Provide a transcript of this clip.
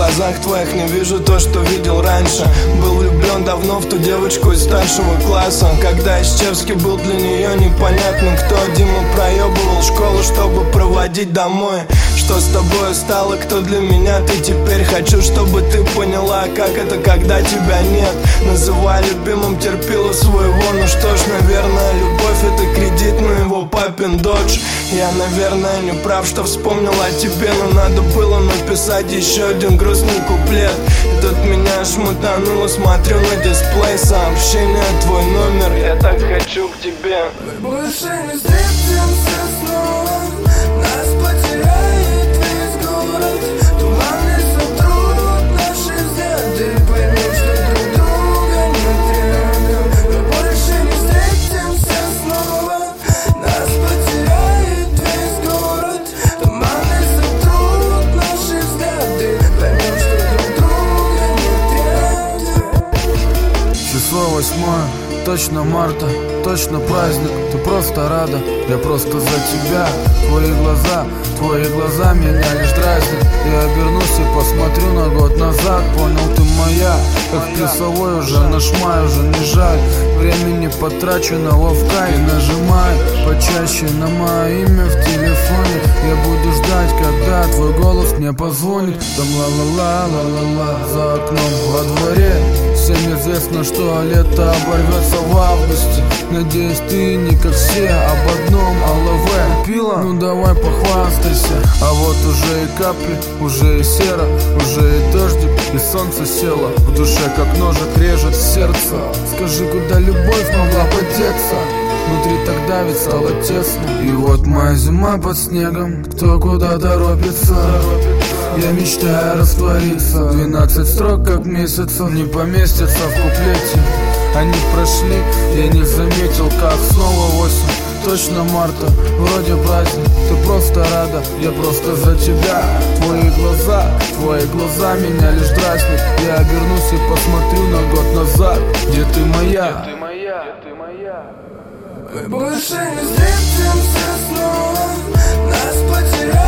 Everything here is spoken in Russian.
глазах твоих не вижу то, что видел раньше. Был влюблен давно в ту девочку из старшего класса, когда Исчевский был для нее непонятным кто. Дима проебывал школу, чтобы проводить домой. Что с тобой стало, кто для меня ты теперь? Хочу, чтобы ты поняла, как это, когда тебя нет. Называй любимым терпила своего. Ну что ж, наверное, любовь это кредит на его папин додж. Я, наверное, не прав, что вспомнил о тебе, но надо было написать еще один грустный куплет. И тут меня шмутануло, смотрю на дисплей сообщение, твой номер, я так хочу к тебе. Мы больше не встретимся снова, нас потеряет весь город. Туманы сотрут наши взгляды, поймем, что друг друга нет рядом. Мы больше не встретимся снова, нас потеряет весь город. Туманы сотрут наши взгляды, поймем, что друг друга нет рядом. Число 8, точно марта, точно праздник. Ты просто рада, я просто за тебя. Твои глаза меня лишь дразнят. Я обернусь и посмотрю на год назад. Понял, ты моя, как плюсовой уже наш май, уже не жаль. Времени потраченного в кайф. Нажимай почаще на мое имя в телефоне. Я буду ждать, когда твой голос мне позвонит. Там ла-ла-ла-ла-ла-ла за окном во дворе. Всем известно, что лето оборвется в августе. Надеюсь, ты не как все об одном АЛВ пила. Ну давай похвастайся. А вот уже и капли, уже и сера, уже и дождик, и солнце село. В душе как ножик режет сердце. Скажи, куда любовь могла подеться? Внутри так давит, стало тесно. И вот моя зима под снегом, кто куда торопится. Я мечтаю раствориться. 12 строк как месяцев не поместятся в куплете. Они прошли, я не заметил, как снова 8. Точно марта, вроде праздник. Ты просто рада, я просто за тебя. Твои глаза меня лишь дразнят. Я обернусь и посмотрю на год назад. Где ты моя? Мы больше не встретимся снова, нас потеряют.